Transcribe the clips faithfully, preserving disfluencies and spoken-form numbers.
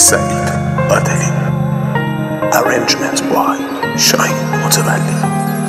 سعید عادلی. Arrangement by شاهین متولی.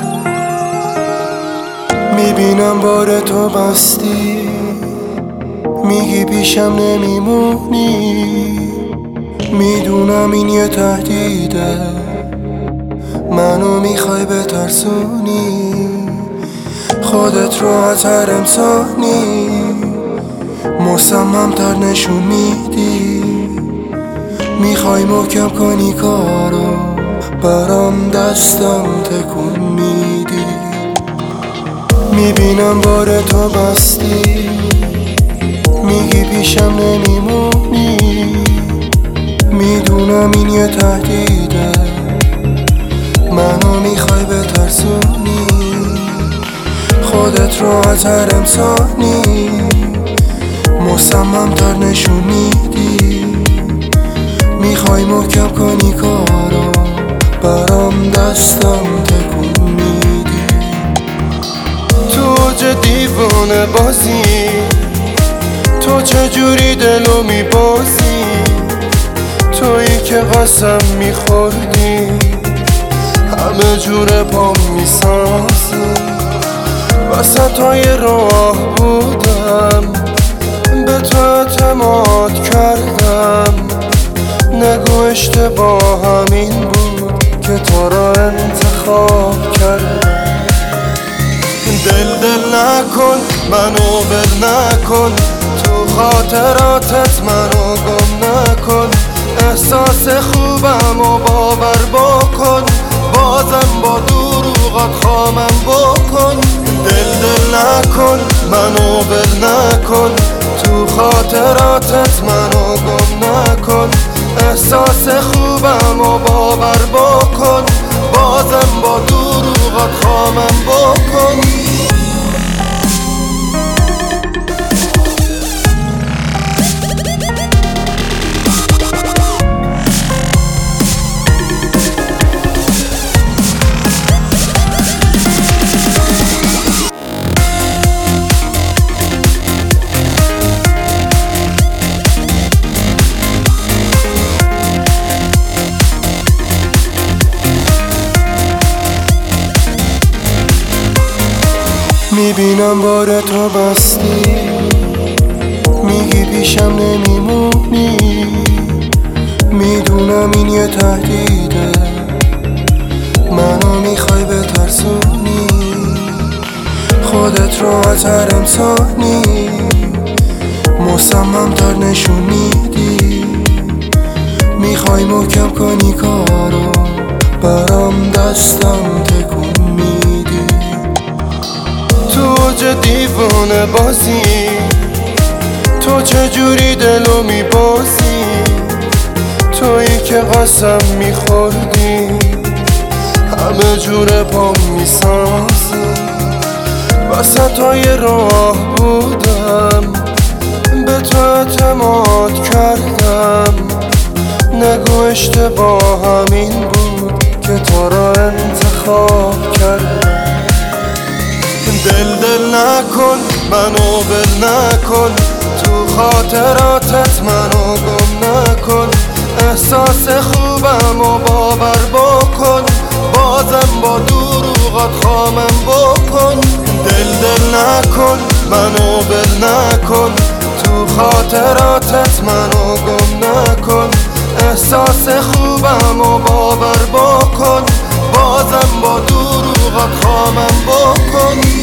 میبینم بار تو بستی، میگی پیشم نمیمونی، میدونم این یه تهدیده، منو میخوای بترسونی، خودت رو عطر امسانی مصمم تر نشون میدی، میخوای محکم کنی کارو، برام دستم تکون میدی. میبینم بار تو بستی، میگی پیشم نمیمونی، میدونم این یه تهدیده، منو میخوای بترسونی، خودت رو عطر امسانی مصمم تر نشون میدی، میخوای محکم کنی کارو، برام دستم تکون میدی. تو چه دیوانه بازی، تو چجوری دلو میبازی، تویی که قسم میخوردی همه جور پام میسازی، وسطای راه بودم به تو اعتماد کردم، نگو اشتباه همین بود که تو را انتخاب کردم. دل دل نکن منو بل نکن، تو خاطراتت منو گم نکن، احساس خوبم و باور بکن، بازم با دروغات خامم بکن. دل دل نکن منو بل نکن، تو خاطراتت منو گم نکن، احساس خوبم و باور بکن، بازم با دروغات خامم بکن. میبینم بار تو بستی، میگی پیشم نمیمونی، میدونم این یه تهدیده، منو میخوای بترسونی، خودت رو عطر امسانی مصمم تر نشون میدی، میخوای محکم کنی کارو، برام دستم تکون میدی. تو چه دیوانه بازی، تو چجوری دلو میبازی، تویی که قسم میخوردی همه جور پام میسازی، وسطای راه بودم به تو اعتماد کردم، نگو اشتباه همین بود که تو را انتخاب کردم. دل دل نکن منو بل نکن، تو خاطراتت منو گم نکن، احساس خوبم و باور بکن، بازم با دروغات خامم بکن. دل دل نکن منو بل نکن، تو خاطراتت منو گم نکن، احساس خوبم و باور بکن، بازم با دروغات خامم بکن.